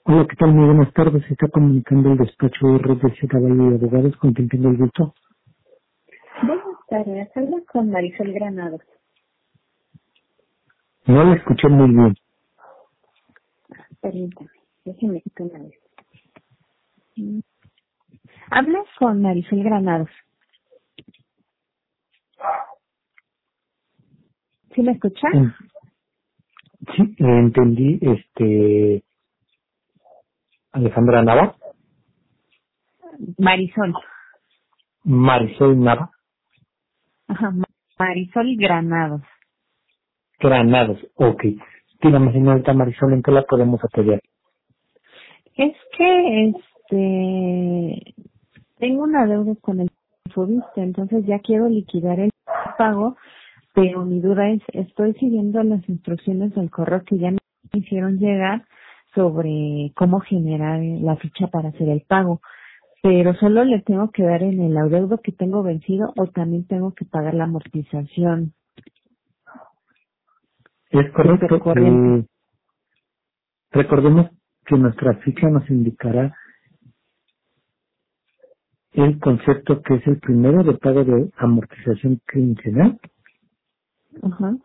Hola, ¿qué tal? Muy buenas tardes. Se está comunicando el despacho de Red de Valle de Abogados, con quien tengo el gusto. Buenas tardes, habla con Marisol Granados. No la escuché muy bien. Permítame, déjeme quitar una vez. Mm. Hablas con Marisol Granados. ¿Sí me escucha? En- Sí, entendí, Alejandra Nava, Marisol. Marisol Nava, Ajá, Marisol Granados. Granados. Ok. Dígame, señorita Marisol, ¿en qué la podemos apoyar? Es que, tengo una deuda con el Fobiste, entonces ya quiero liquidar el pago, pero mi duda es, estoy siguiendo las instrucciones del correo que ya me hicieron llegar sobre cómo generar la ficha para hacer el pago. Pero solo le tengo que dar en el adeudo que tengo vencido o también tengo que pagar la amortización Es super correcto. corriente. Recordemos que nuestra ficha nos indicará el concepto que es el primero de pago de amortización quincenal. Ajá.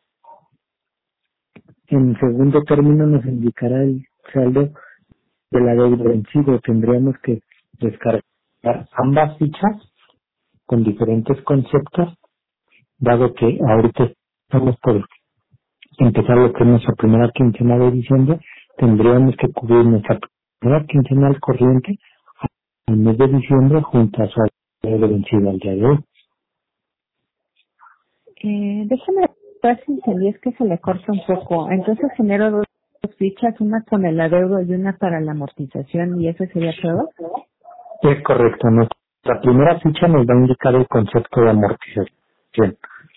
En segundo término nos indicará el saldo de la deuda vencido. Tendríamos que descargar ambas fichas con diferentes conceptos, dado que ahorita estamos por empezar lo que es nuestra primera quincena de diciembre. Tendríamos que cubrir nuestra primera quincenal corriente al mes de diciembre junto a su deuda vencida al día de hoy. Déjame ver si entendí, es que se le corta un poco. Entonces genero dos fichas, una con el adeudo y una para la amortización, y eso sería todo. Es correcto, nuestra primera ficha nos va a indicar el concepto de amortización.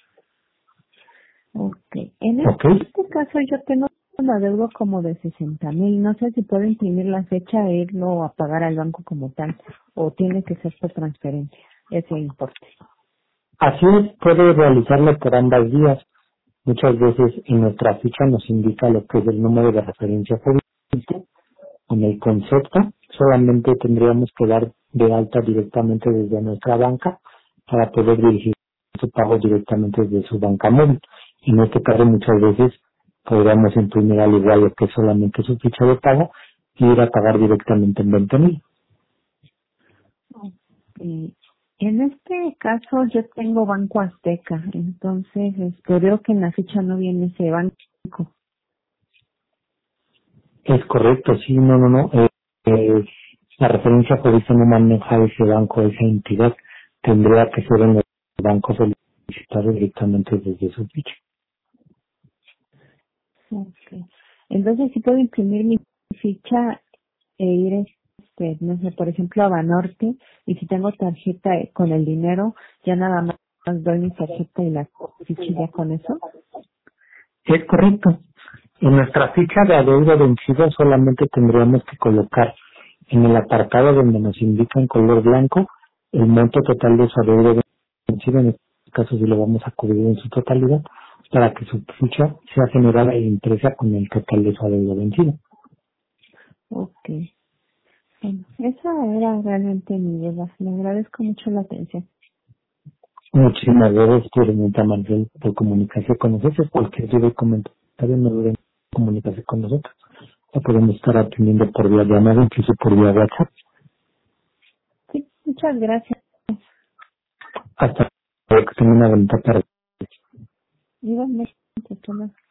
Ok. En ¿Ok? este caso yo tengo un adeudo como de 60,000. No sé si puedo imprimir la fecha e irlo a pagar al banco como tal, o tiene que ser por transferencia, ese importe. Así es, puede realizarlo por ambas vías. Muchas veces en nuestra ficha nos indica lo que es el número de referencia jurídica. En el concepto solamente tendríamos que dar de alta directamente desde nuestra banca para poder dirigir su pago directamente desde su banca móvil. En este caso muchas veces podríamos imprimir al igual lo que es solamente su ficha de pago y ir a pagar directamente en 20,000. Y en este caso yo tengo Banco Azteca, entonces veo que en la ficha no viene ese banco. Es correcto, sí, no. Eh, la referencia jurídica no maneja ese banco, esa entidad. Tendría que ser en el banco solicitado directamente desde su ficha. Okay. Entonces sí puedo imprimir mi ficha e ir, no sé, por ejemplo, a Banorte, y si tengo tarjeta con el dinero, ya nada más doy mi tarjeta y la ficha y ya con eso. Es correcto. En nuestra ficha de adeudo vencido solamente tendríamos que colocar en el apartado donde nos indica en color blanco el monto total de su adeudo vencido. En este caso sí lo vamos a cubrir en su totalidad para que su ficha sea generada e impresa con el total de su adeudo vencido. Ok. Bueno, esa era realmente mi duda. Le agradezco mucho la atención. Muchísimas gracias, señorita Marcel, por comunicarse con nosotros. Cualquier duda y comentario no duden en comunicarse con nosotros. La podemos estar atendiendo por vía llamada, incluso por vía WhatsApp. Sí, muchas gracias. Hasta luego, que tenga una bonita tarde. Igualmente, hasta luego.